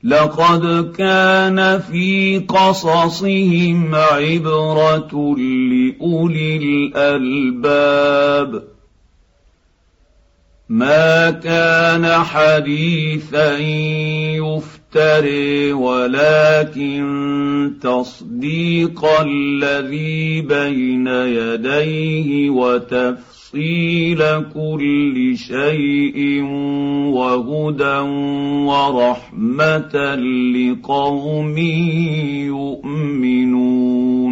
لقد كان في قصصهم عبرة لأولي الألباب ما كان حديثا يفتري ولكن تصديق الذي بين يديه وتفصيل كل شيء وهدى ورحمة لقوم يؤمنون.